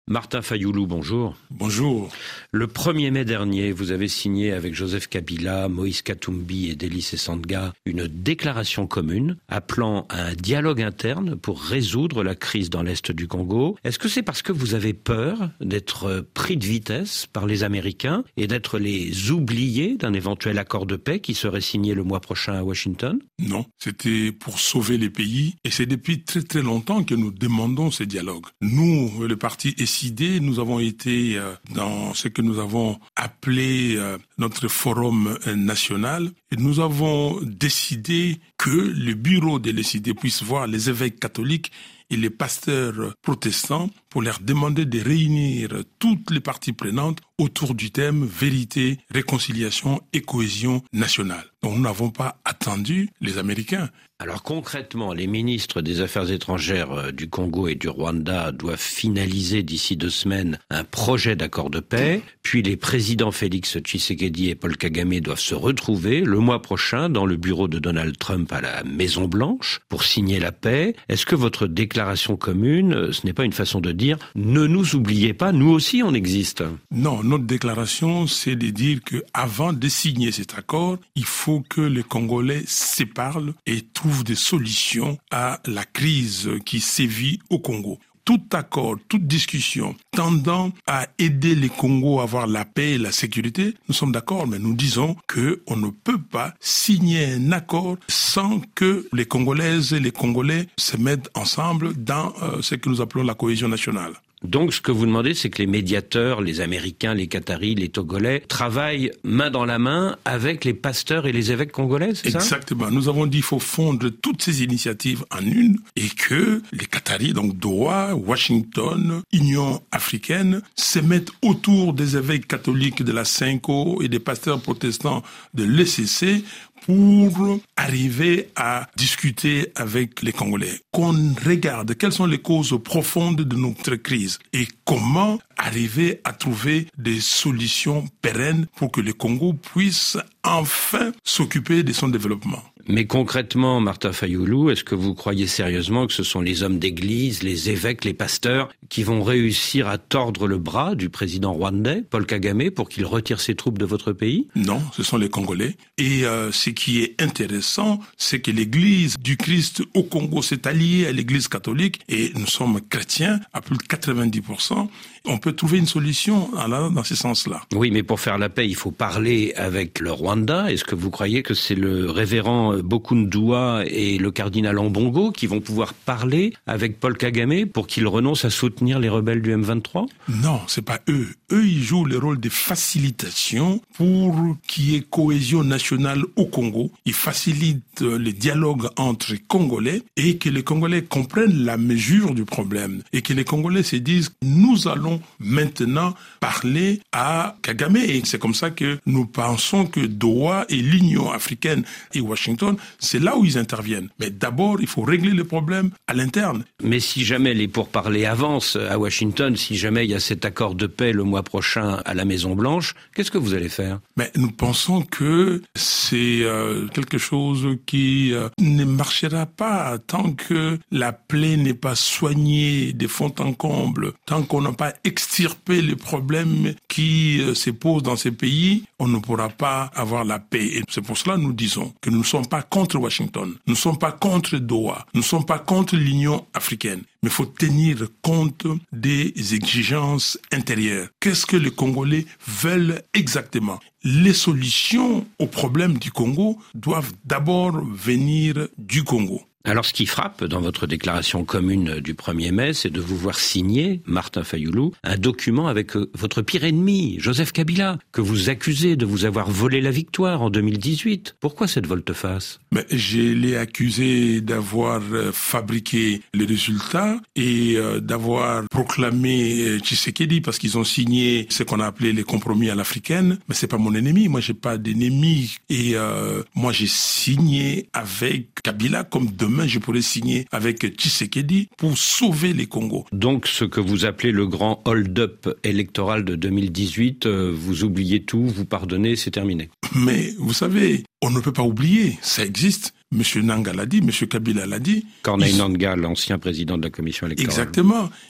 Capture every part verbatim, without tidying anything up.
Martin Fayoulou, bonjour. Bonjour. Le premier mai dernier, vous avez signé avec Joseph Kabila, Moïse Katumbi et Délice Essandga une déclaration commune appelant à un dialogue interne pour résoudre la crise dans l'Est du Congo. Est-ce que c'est parce que vous avez peur d'être pris de vitesse par les Américains et d'être les oubliés d'un éventuel accord de paix qui serait signé le mois prochain à Washington? Non, c'était pour sauver les pays et c'est depuis très très longtemps que nous demandons ce dialogue. Nous, le parti S I D, nous avons été euh, dans ce que nous avons appelé euh, notre forum euh, national et nous avons décidé que le bureau de l'S I D puisse voir les évêques catholiques et les pasteurs protestants pour leur demander de réunir toutes les parties prenantes autour du thème vérité, réconciliation et cohésion nationale. Donc nous n'avons pas attendu les Américains. Alors concrètement, les ministres des Affaires étrangères du Congo et du Rwanda doivent finaliser d'ici deux semaines un projet d'accord de paix, puis les présidents Félix Tshisekedi et Paul Kagame doivent se retrouver le mois prochain dans le bureau de Donald Trump à la Maison-Blanche pour signer la paix. Est-ce que votre déclaration commune, ce n'est pas une façon de dire « ne nous oubliez pas, nous aussi on existe » ? Non, notre déclaration, c'est de dire qu'avant de signer cet accord, il faut que les Congolais se parlent et trouvent des solutions à la crise qui sévit au Congo. Tout accord, toute discussion tendant à aider les Congos à avoir la paix et la sécurité, nous sommes d'accord, mais nous disons qu'on ne peut pas signer un accord sans que les Congolaises et les Congolais se mettent ensemble dans euh, ce que nous appelons la cohésion nationale. Donc, ce que vous demandez, c'est que les médiateurs, les Américains, les Qataris, les Togolais, travaillent main dans la main avec les pasteurs et les évêques congolais, c'est ça ? Exactement. Nous avons dit qu'il faut fondre toutes ces initiatives en une et que les Qataris, donc Doha, Washington, Union africaine, se mettent autour des évêques catholiques de la Cinco et des pasteurs protestants de l'E C C pour arriver à discuter avec les Congolais. Qu'on regarde quelles sont les causes profondes de notre crise et comment arriver à trouver des solutions pérennes pour que le Congo puisse enfin s'occuper de son développement. Mais concrètement, Martin Fayoulou, est-ce que vous croyez sérieusement que ce sont les hommes d'église, les évêques, les pasteurs qui vont réussir à tordre le bras du président rwandais, Paul Kagame, pour qu'il retire ses troupes de votre pays ? Non, ce sont les Congolais. Et euh, ce qui est intéressant, c'est que l'église du Christ au Congo s'est alliée à l'église catholique et nous sommes chrétiens à plus de quatre-vingt-dix pour cent. On peut trouver une solution dans ce sens-là. Oui, mais pour faire la paix, il faut parler avec le Rwanda. Est-ce que vous croyez que c'est le révérend Bokundua et le cardinal Ambongo qui vont pouvoir parler avec Paul Kagame pour qu'il renonce à soutenir les rebelles du M vingt-trois ? Non, c'est pas eux. Eux, ils jouent le rôle de facilitation pour qu'il y ait cohésion nationale au Congo. Ils facilitent le dialogue entre Congolais et que les Congolais comprennent la mesure du problème et que les Congolais se disent « nous allons maintenant parler à Kagame ». Et c'est comme ça que nous pensons que Doha et l'Union africaine et Washington, c'est là où ils interviennent. Mais d'abord, il faut régler le problème à l'interne. Mais si jamais les pourparlers avancent à Washington, si jamais il y a cet accord de paix le mois prochain à la Maison-Blanche, qu'est-ce que vous allez faire ? Mais nous pensons que c'est euh, quelque chose qui euh, ne marchera pas tant que la plaie n'est pas soignée de fond en comble, tant qu'on n'a pas extirpé les problèmes qui euh, se posent dans ces pays, on ne pourra pas avoir la paix. Et c'est pour cela que nous disons que nous ne sommes pas contre Washington, nous ne sommes pas contre Doha, nous ne sommes pas contre l'Union africaine. Mais il faut tenir compte des exigences intérieures. Qu'est-ce que les Congolais veulent exactement ? Les solutions aux problèmes du Congo doivent d'abord venir du Congo. Alors ce qui frappe dans votre déclaration commune du premier mai, c'est de vous voir signer, Martin Fayoulou, un document avec votre pire ennemi, Joseph Kabila, que vous accusez de vous avoir volé la victoire en deux mille dix-huit. Pourquoi cette volte-face ? Mais je l'ai accusé d'avoir fabriqué les résultats et d'avoir proclamé Tshisekedi parce qu'ils ont signé ce qu'on a appelé les compromis à l'africaine. Mais c'est pas mon ennemi, moi j'ai pas d'ennemi et euh, moi j'ai signé avec Kabila comme demain je pourrais signer avec Tshisekedi pour sauver les Congos. Donc ce que vous appelez le grand hold-up électoral de deux mille dix-huit, euh, vous oubliez tout, vous pardonnez, c'est terminé. Mais vous savez, on ne peut pas oublier, ça existe. Monsieur Nanga l'a dit, Monsieur Kabila l'a dit. Corneille Nangaa, l'ancien président de la commission électorale. Exactement.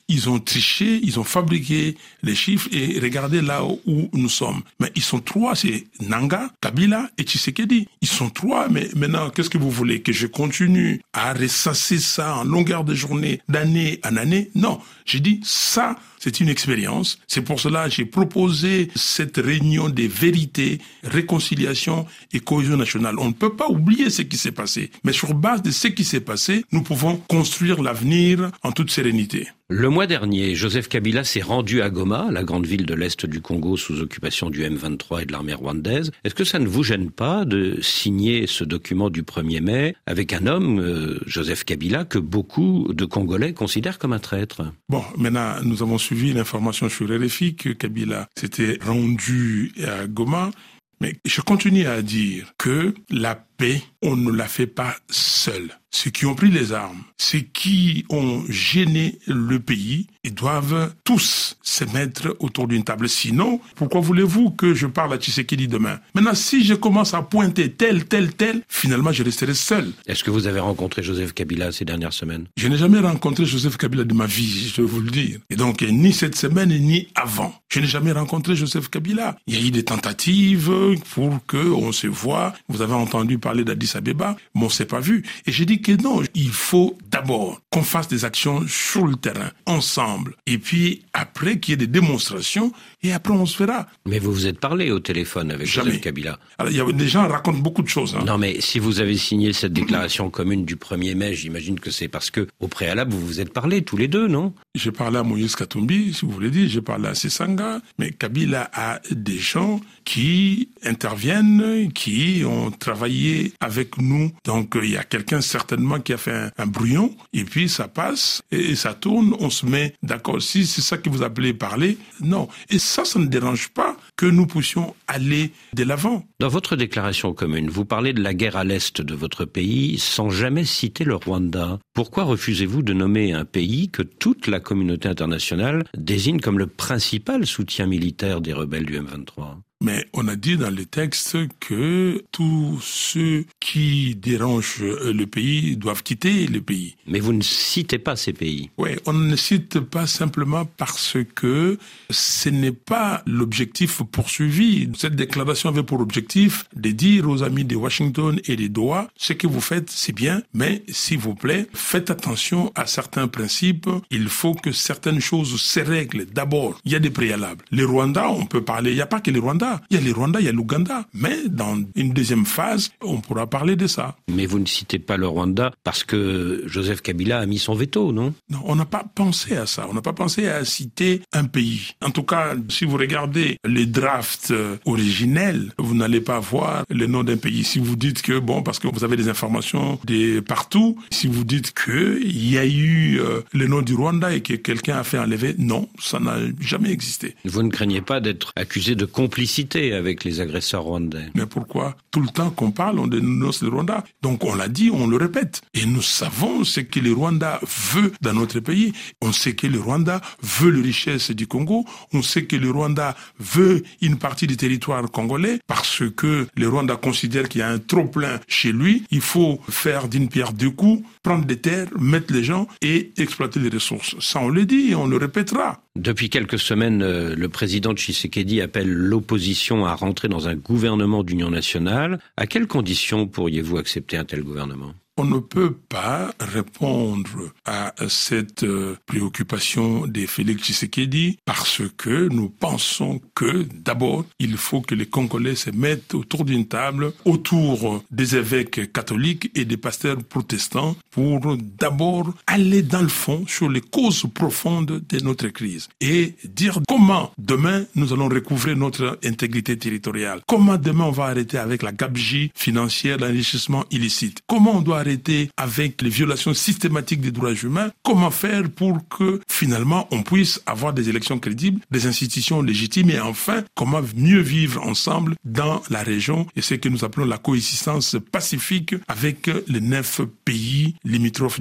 ils ont triché, ils ont fabriqué les chiffres et regardez là où nous sommes. Mais ils sont trois, c'est Nanga, Kabila et Tshisekedi. Ils sont trois, mais maintenant, qu'est-ce que vous voulez? Que je continue à ressasser ça en longueur de journée, d'année en année? Non, j'ai dit ça, c'est une expérience. C'est pour cela que j'ai proposé cette réunion des vérités, réconciliation et cohésion nationale. On ne peut pas oublier ce qui s'est passé. Mais sur base de ce qui s'est passé, nous pouvons construire l'avenir en toute sérénité. Le mois dernier, Joseph Kabila s'est rendu à Goma, la grande ville de l'Est du Congo sous occupation du M vingt-trois et de l'armée rwandaise. Est-ce que ça ne vous gêne pas de signer ce document du premier mai avec un homme, euh, Joseph Kabila, que beaucoup de Congolais considèrent comme un traître? Bon, maintenant, nous avons suivi l'information sur R F I que Kabila s'était rendu à Goma. Mais je continue à dire que la paix, on ne la fait pas seul. Ceux qui ont pris les armes, ceux qui ont gêné le pays, ils doivent tous se mettre autour d'une table. Sinon, pourquoi voulez-vous que je parle à Tshisekedi demain? Maintenant, si je commence à pointer tel, tel, tel, finalement, je resterai seul. Est-ce que vous avez rencontré Joseph Kabila ces dernières semaines? Je n'ai jamais rencontré Joseph Kabila de ma vie, je vais vous le dire. Et donc, ni cette semaine, ni avant. Je n'ai jamais rencontré Joseph Kabila. Il y a eu des tentatives pour qu'on se voit. Vous avez entendu parler d'Addis Abeba, mais on ne s'est pas vu. Et j'ai dit que non, il faut d'abord qu'on fasse des actions sur le terrain, ensemble. Et puis après qu'il y ait des démonstrations, et après on se verra. Mais vous vous êtes parlé au téléphone avec Jamais. Joseph Kabila. Alors, il y a, des gens racontent beaucoup de choses. Hein. Non, mais si vous avez signé cette déclaration commune du premier mai, j'imagine que c'est parce que, au préalable, vous vous êtes parlé tous les deux, non? J'ai parlé à Moïse Katumbi, si vous voulez dire, j'ai parlé à Sessanga, mais Kabila a des gens qui interviennent, qui ont travaillé avec nous. Donc, il y a quelqu'un certainement qui a fait un, un brouillon, et puis ça passe, et, et ça tourne, on se met d'accord. Si c'est ça que vous appelez parler, non. Et ça, ça ne dérange pas que nous puissions aller de l'avant. Dans votre déclaration commune, vous parlez de la guerre à l'est de votre pays sans jamais citer le Rwanda. Pourquoi refusez-vous de nommer un pays que toute la communauté internationale désigne comme le principal soutien militaire des rebelles du M vingt-trois? Mais on a dit dans les textes que tous ceux qui dérangent le pays doivent quitter le pays. Mais vous ne citez pas ces pays. Oui, on ne cite pas simplement parce que ce n'est pas l'objectif poursuivi. Cette déclaration avait pour objectif de dire aux amis de Washington et de Doha, ce que vous faites, c'est bien, mais s'il vous plaît, faites attention à certains principes. Il faut que certaines choses se règlent. D'abord, il y a des préalables. Les Rwandais, on peut parler, il n'y a pas que les Rwandais. Il y a les Rwandais, il y a l'Ouganda. Mais dans une deuxième phase, on pourra parler de ça. Mais vous ne citez pas le Rwanda parce que Joseph Kabila a mis son veto, non? Non, on n'a pas pensé à ça. On n'a pas pensé à citer un pays. En tout cas, si vous regardez les drafts originels, vous n'allez pas voir le nom d'un pays. Si vous dites que, bon, parce que vous avez des informations de partout, si vous dites qu'il y a eu euh, le nom du Rwanda et que quelqu'un a fait enlever, non, ça n'a jamais existé. Vous ne craignez pas d'être accusé de complicité avec les agresseurs rwandais? Mais pourquoi? Tout le temps qu'on parle, on dénonce le Rwanda. Donc on l'a dit, on le répète. Et nous savons ce que le Rwanda veut dans notre pays. On sait que le Rwanda veut les richesses du Congo. On sait que le Rwanda veut une partie du territoire congolais parce que le Rwanda considère qu'il y a un trop-plein chez lui. Il faut faire d'une pierre deux coups, prendre des terres, mettre les gens et exploiter les ressources. Ça, on le dit et on le répétera. Depuis quelques semaines, le président Tshisekedi appelle l'opposition à rentrer dans un gouvernement d'union nationale. À quelles conditions pourriez-vous accepter un tel gouvernement? On ne peut pas répondre à cette préoccupation de Félix Tshisekedi parce que nous pensons que d'abord, il faut que les Congolais se mettent autour d'une table, autour des évêques catholiques et des pasteurs protestants pour d'abord aller dans le fond sur les causes profondes de notre crise et dire comment demain nous allons recouvrer notre intégrité territoriale. Comment demain on va arrêter avec la gabegie financière, l'enrichissement illicite. Comment on doit arrêter avec les violations systématiques des droits humains. Comment faire pour que finalement on puisse avoir des élections crédibles, des institutions légitimes et enfin comment mieux vivre ensemble dans la région et ce que nous appelons la coexistence pacifique avec les neuf pays limitrophes du Congo.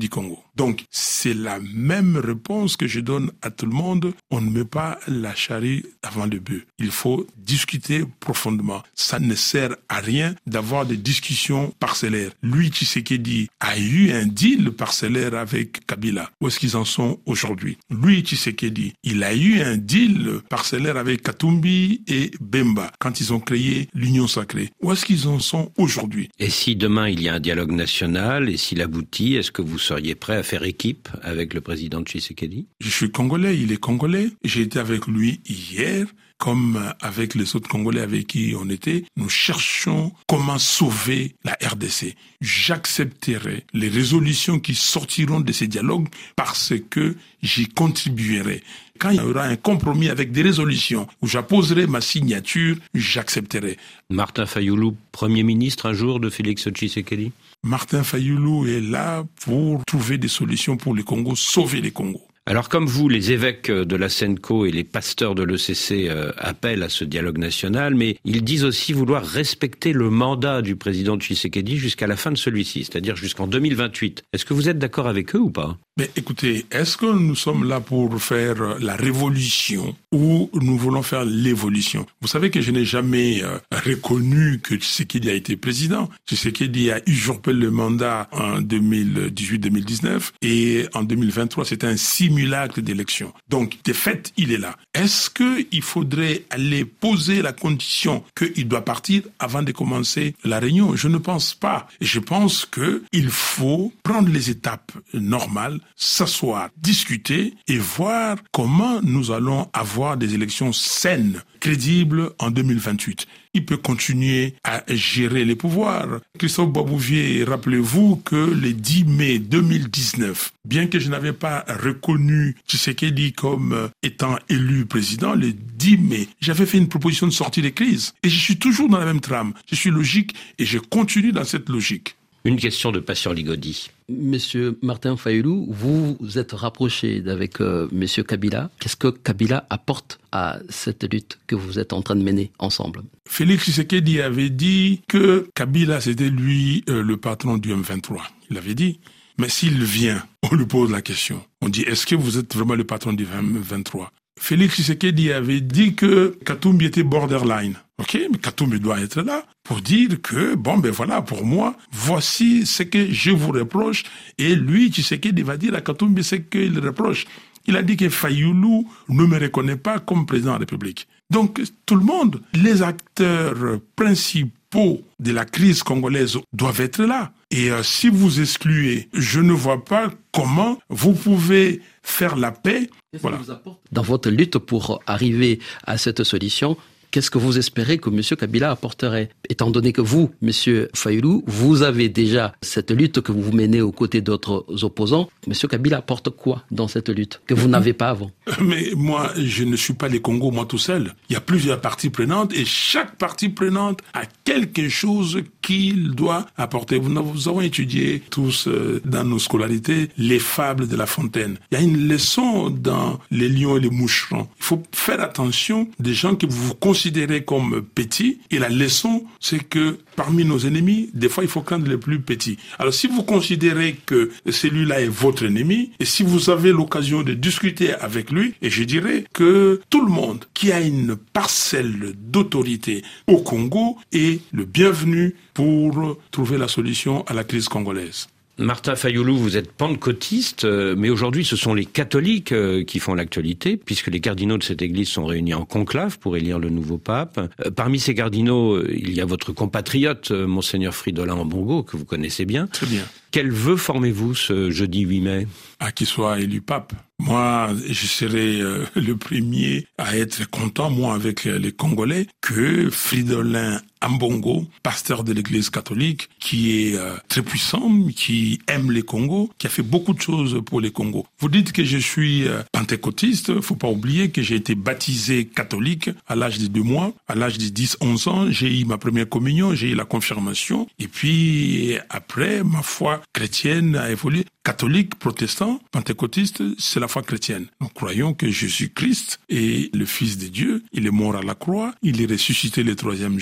Donc, c'est la même réponse que je donne à tout le monde. On ne met pas la charrue avant le bœuf. Il faut discuter profondément. Ça ne sert à rien d'avoir des discussions parcellaires. Lui, Tshisekedi, a eu un deal parcellaire avec Kabila. Où est-ce qu'ils en sont aujourd'hui? Lui, Tshisekedi, il a eu un deal parcellaire avec Katumbi et Bemba quand ils ont créé l'Union sacrée. Où est-ce qu'ils en sont aujourd'hui? Et si demain il y a un dialogue national et s'il aboutit, est-ce que vous seriez prêt à faire équipe avec le président Tshisekedi? Je suis congolais, il est congolais. J'ai été avec lui hier. Comme avec les autres Congolais avec qui on était, nous cherchons comment sauver la R D C. J'accepterai les résolutions qui sortiront de ces dialogues parce que j'y contribuerai. Quand il y aura un compromis avec des résolutions où j'apposerai ma signature, j'accepterai. Martin Fayoulou, Premier ministre un jour de Félix Tshisekedi? Martin Fayoulou est là pour trouver des solutions pour le Congo, sauver les Congos. Alors comme vous, les évêques de la SENCO et les pasteurs de l'E C C euh, appellent à ce dialogue national, mais ils disent aussi vouloir respecter le mandat du président Tshisekedi jusqu'à la fin de celui-ci, c'est-à-dire jusqu'en deux mille vingt-huit. Est-ce que vous êtes d'accord avec eux ou pas? Mais écoutez, est-ce que nous sommes là pour faire la révolution ou nous voulons faire l'évolution? Vous savez que je n'ai jamais euh, reconnu que Tshisekedi a été président. Tshisekedi a usurpé le mandat en deux mille dix-huit deux mille dix-neuf et en deux mille vingt-trois, c'était un simulacre d'élection. Donc, de fait, il est là. Est-ce qu'il faudrait aller poser la condition qu'il doit partir avant de commencer la réunion? Je ne pense pas. Je pense qu'il faut prendre les étapes normales, s'asseoir, discuter et voir comment nous allons avoir des élections saines, crédibles en deux mille vingt-huit. Il peut continuer à gérer les pouvoirs. Christophe Boisbouvier, rappelez-vous que le dix mai deux mille dix-neuf, bien que je n'avais pas reconnu Tshisekedi comme étant élu président, le dix mai, j'avais fait une proposition de sortie des crises. Et je suis toujours dans la même trame. Je suis logique et je continue dans cette logique. Une question de Patient Ligodi. Monsieur Martin Fayoulou, vous vous êtes rapproché avec euh, Monsieur Kabila. Qu'est-ce que Kabila apporte à cette lutte que vous êtes en train de mener ensemble? Félix Tshisekedi avait dit que Kabila, c'était lui euh, le patron du M vingt-trois. Il l'avait dit. Mais s'il vient, on lui pose la question. On dit, est-ce que vous êtes vraiment le patron du M vingt-trois? Félix Tshisekedi avait dit que Katumbi était borderline. Ok, mais Katumbi doit être là pour dire que, bon, ben voilà, pour moi, voici ce que je vous reproche. Et lui, Tshisekedi va dire à Katumbi ce qu'il reproche. Il a dit que Fayoulou ne me reconnaît pas comme président de la République. Donc, tout le monde, les acteurs principaux de la crise congolaise doivent être là. Et euh, si vous excluez, je ne vois pas comment vous pouvez faire la paix. Voilà. Dans votre lutte pour arriver à cette solution, qu'est-ce que vous espérez que M. Kabila apporterait? Étant donné que vous, M. Fayoulou, vous avez déjà cette lutte que vous menez aux côtés d'autres opposants, M. Kabila apporte quoi dans cette lutte que vous n'avez pas avant? Mais moi, je ne suis pas les Congo, moi tout seul. Il y a plusieurs parties prenantes et chaque partie prenante a quelque chose qu'il doit apporter. Nous avons étudié tous euh, dans nos scolarités les fables de La Fontaine. Il y a une leçon dans Les lions et les moucherons. Il faut faire attention des gens que vous considérez comme petits et la leçon, c'est que parmi nos ennemis, des fois, il faut craindre les plus petits. Alors, si vous considérez que celui-là est votre ennemi, et si vous avez l'occasion de discuter avec lui, et je dirais que tout le monde qui a une parcelle d'autorité au Congo est le bienvenu pour trouver la solution à la crise congolaise. Martin Fayoulou, vous êtes pentecôtiste, mais aujourd'hui ce sont les catholiques qui font l'actualité, puisque les cardinaux de cette église sont réunis en conclave pour élire le nouveau pape. Parmi ces cardinaux, il y a votre compatriote, Monseigneur Fridolin Ambongo, que vous connaissez bien. Très bien. Quel vœu formez-vous ce jeudi huit mai? À qu'il soit élu pape. Moi, je serai euh, le premier à être content, moi, avec euh, les Congolais, que Fridolin Ambongo, pasteur de l'Église catholique, qui est euh, très puissant, qui aime les Congos, qui a fait beaucoup de choses pour les Congos. Vous dites que je suis euh, pentecôtiste, faut pas oublier que j'ai été baptisé catholique à l'âge de deux mois, à l'âge de dix onze ans, j'ai eu ma première communion, j'ai eu la confirmation, et puis après, ma foi chrétienne a évolué. Catholique, protestant, pentecôtiste, c'est la foi chrétienne. Nous croyons que Jésus-Christ est le Fils de Dieu, il est mort à la croix, il est ressuscité le troisième jour,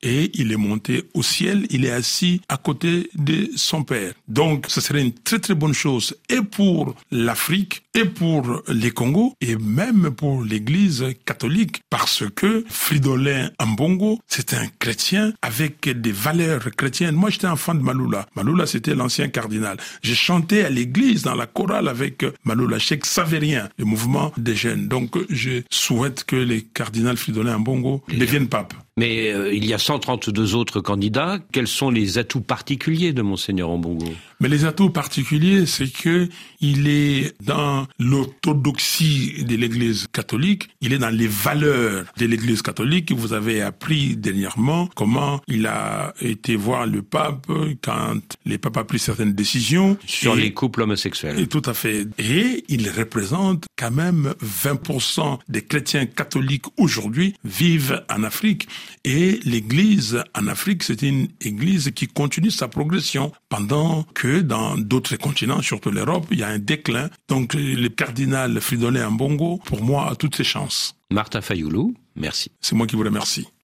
et il est monté au ciel, il est assis à côté de son père. Donc, ce serait une très très bonne chose et pour l'Afrique et pour les Congos et même pour l'Église catholique parce que Fridolin Ambongo, c'est un chrétien avec des valeurs chrétiennes. Moi, j'étais enfant de Maloula. Maloula, c'était l'ancien cardinal. J'ai chanté à l'église dans la chorale avec Maloula Cheikh Savérien, le mouvement des jeunes. Donc, je souhaite que les cardinals Fridolin Ambongo deviennent papes. Mais euh, il y a cent trente-deux autres candidats. Quels sont les atouts particuliers de Monseigneur Ambongo? Mais les atouts particuliers, c'est que il est dans l'orthodoxie de l'Église catholique, il est dans les valeurs de l'Église catholique. Vous avez appris dernièrement comment il a été voir le pape quand le pape a pris certaines décisions. Sur et, les couples homosexuels. Et tout à fait. Et il représente quand même vingt pour cent des chrétiens catholiques aujourd'hui vivent en Afrique. Et l'Église en Afrique, c'est une Église qui continue sa progression pendant que dans d'autres continents, surtout l'Europe, il y a un déclin. Donc le cardinal Fridolin Ambongo, pour moi, a toutes ses chances. Martha Fayoulou, merci. C'est moi qui vous remercie.